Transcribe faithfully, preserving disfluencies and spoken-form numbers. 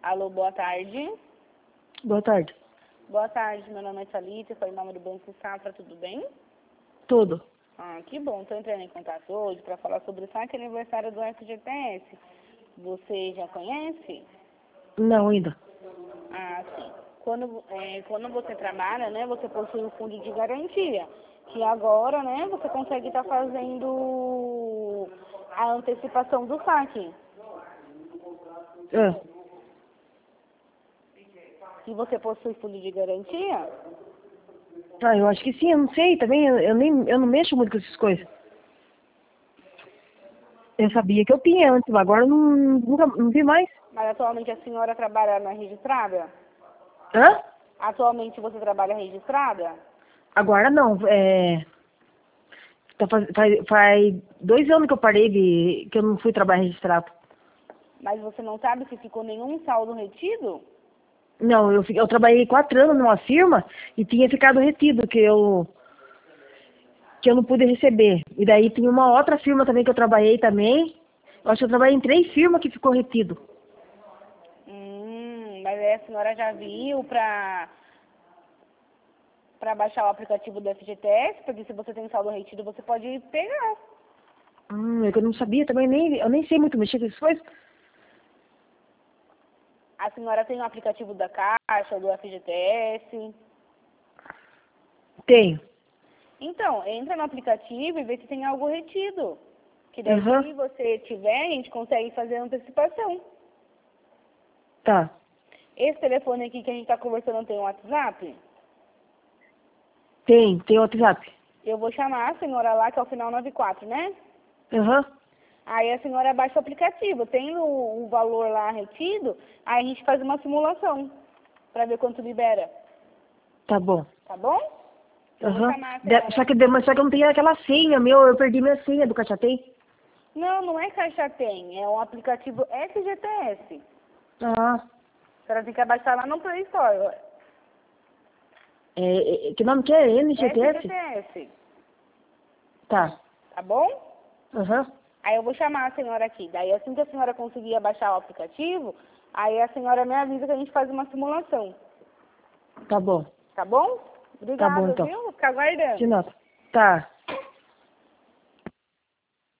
Alô, boa tarde. Boa tarde. Boa tarde, meu nome é Thalita, sou em nome do Banco Safra, tudo bem? Tudo. Ah, que bom, estou entrando em contato hoje para falar sobre o saque aniversário do F G T S. Você já conhece? Não, ainda. Ah, sim. Quando, é, quando você trabalha, né, você possui um fundo de garantia, que agora, né, você consegue estar fazendo a antecipação do saque. É. Se você possui fundo de garantia, Ah, eu acho que sim, eu não sei também, eu, eu nem, eu não mexo muito com essas coisas. Eu sabia que eu tinha antes, mas agora não, nunca, não vi mais. mas atualmente a senhora trabalha na registrada? Hã? Atualmente você trabalha registrada? Agora não, é... Tá faz, faz, faz dois anos que eu parei de... que eu não fui trabalhar registrado. Mas você não sabe se ficou nenhum saldo retido? Não, eu, fi- eu trabalhei quatro anos numa firma e tinha ficado retido, que eu... que eu não pude receber. E daí tinha uma outra firma também que eu trabalhei também. Eu acho que eu trabalhei em três firmas que ficou retido. Hum, mas aí a senhora já viu para para baixar o aplicativo do F G T S, porque se você tem saldo retido, você pode pegar. Hum, é que eu não sabia também, nem, eu nem sei muito mexer com essas coisas. A senhora tem o aplicativo da Caixa, do F G T S. Tenho. Então, entra no aplicativo e vê se tem algo retido. Que daí, Aham. se você tiver, a gente consegue fazer a antecipação. Tá. Esse telefone aqui que a gente está conversando tem um WhatsApp? Tem, tem o WhatsApp. Eu vou chamar a senhora lá, que é o final noventa e quatro, né? Aham. Aí a senhora baixa o aplicativo. Tem o, o valor lá retido, aí a gente faz uma simulação para ver quanto libera. Tá bom. Tá bom? Eu vou Aham. chamar a De- Só senhora. que, de- mas só que eu não tenho aquela senha, meu. Eu perdi minha senha do Caixa Tem. Não, não é Caixa Tem, é um aplicativo F G T S. Ah. A senhora tem que baixar lá no Play Store. É, é, que nome que é? N G T F G T S? S, Tá. tá bom? Aham. Aí eu vou chamar a senhora aqui. Daí assim que a senhora conseguir baixar o aplicativo, aí a senhora me avisa que a gente faz uma simulação. Tá bom. Tá bom? Tá bom, Obrigada, então. viu? Vou ficar aguardando. De nota. Tá.